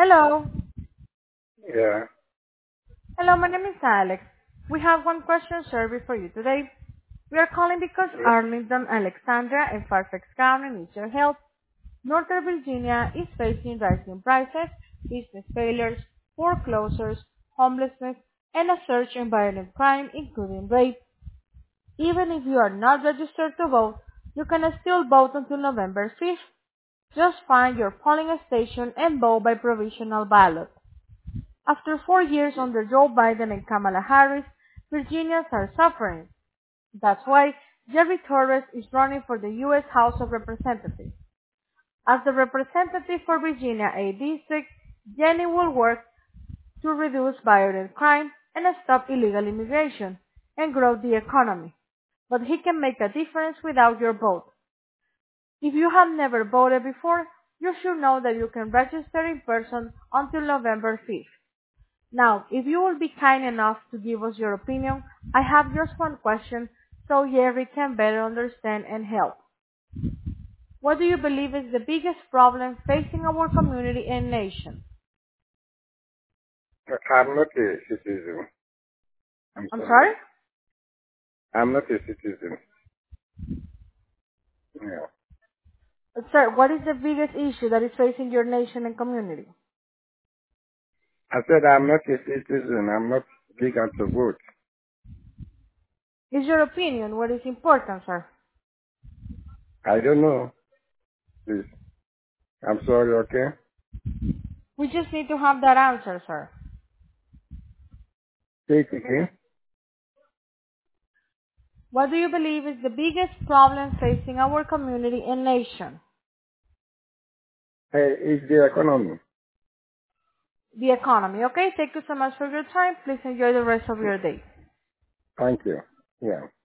Hello. Yeah. Hello, my name is Alex. We have one question survey for you today. We are calling because Arlington, Alexandria, and Fairfax County needs your help. Northern Virginia is facing rising prices, business failures, foreclosures, homelessness, and a surge in violent crime, including rape. Even if you are not registered to vote, you can still vote until November 5th. Just find your polling station and vote by provisional ballot. After 4 years under Joe Biden and Kamala Harris, Virginians are suffering. That's why Jerry Torres is running for the U.S. House of Representatives. As the representative for Virginia A District, Jenny will work to reduce violent crime and stop illegal immigration and grow the economy. But he can make a difference without your vote. If you have never voted before, you should know that you can register in person until November 5th. Now, if you will be kind enough to give us your opinion, I have just one question so Jerry can better understand and help. What do you believe is the biggest problem facing our community and nation? I'm not a citizen. I'm I'm sorry. sorry? I'm not a citizen. Yeah. Sir, what is the biggest issue that is facing your nation and community? I said I'm not a citizen. I'm not legal to vote. Is your opinion what is important, sir? I don't know. Please. I'm sorry, okay? We just need to have that answer, sir. Say it again. What do you believe is the biggest problem facing our community and nation? Hey, it's the economy. The economy, okay? Thank you so much for your time. Please enjoy the rest of your day. Thank you. Yeah.